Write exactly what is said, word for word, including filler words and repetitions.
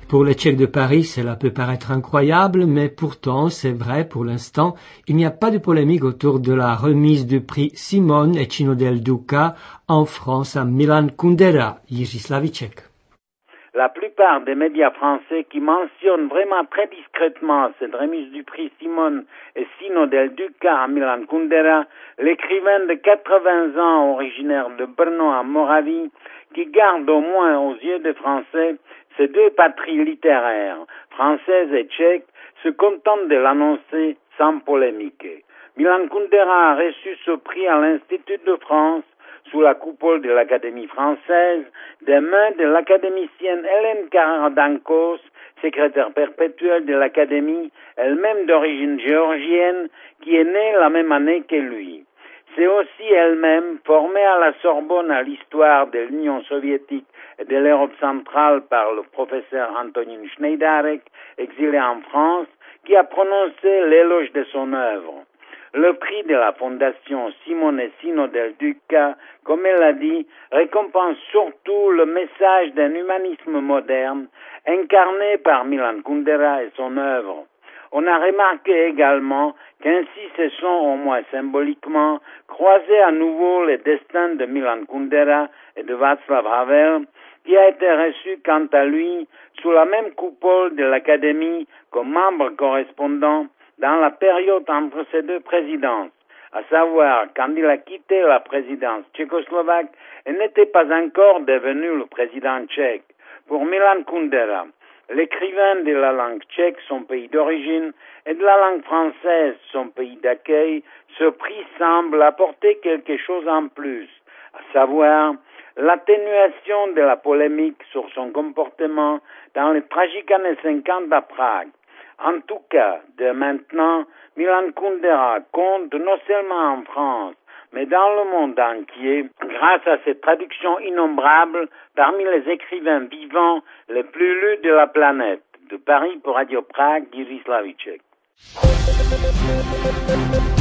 Pour les Tchèques de Paris, cela peut paraître incroyable, mais pourtant, c'est vrai, pour l'instant, il n'y a pas de polémique autour de la remise du prix Simone et Cino del Duca en France à Milan Kundera, Jiří Slavíček. La plupart des médias français qui mentionnent vraiment très discrètement cette remise du prix Simone et Cino del Duca à Milan Kundera, l'écrivain de quatre-vingts ans originaire de Brno en Moravie, qui garde au moins aux yeux des Français ces deux patries littéraires, françaises et tchèques, se contentent de l'annoncer sans polémique. Milan Kundera a reçu ce prix à l'Institut de France, sous la coupole de l'Académie française, des mains de l'académicienne Hélène Carrère d'Ancos, secrétaire perpétuelle de l'Académie, elle-même d'origine géorgienne, qui est née la même année que lui. C'est aussi elle-même, formée à la Sorbonne à l'histoire de l'Union soviétique et de l'Europe centrale par le professeur Antonín Švejdarek, exilé en France, qui a prononcé l'éloge de son œuvre. Le prix de la fondation Simone e Cino del Duca, comme elle l'a dit, récompense surtout le message d'un humanisme moderne incarné par Milan Kundera et son œuvre. On a remarqué également qu'ainsi se sont, au moins symboliquement, croisés à nouveau les destins de Milan Kundera et de Václav Havel, qui a été reçu quant à lui sous la même coupole de l'Académie comme membre correspondant dans la période entre ces deux présidences, à savoir quand il a quitté la présidence tchécoslovaque et n'était pas encore devenu le président tchèque. Pour Milan Kundera, l'écrivain de la langue tchèque, son pays d'origine, et de la langue française, son pays d'accueil, ce prix semble apporter quelque chose en plus, à savoir l'atténuation de la polémique sur son comportement dans les tragiques années cinquante à Prague. En tout cas, de maintenant, Milan Kundera compte non seulement en France, mais dans le monde entier, grâce à ses traductions innombrables parmi les écrivains vivants les plus lus de la planète. De Paris pour Radio Prague, Jiří Slavíček.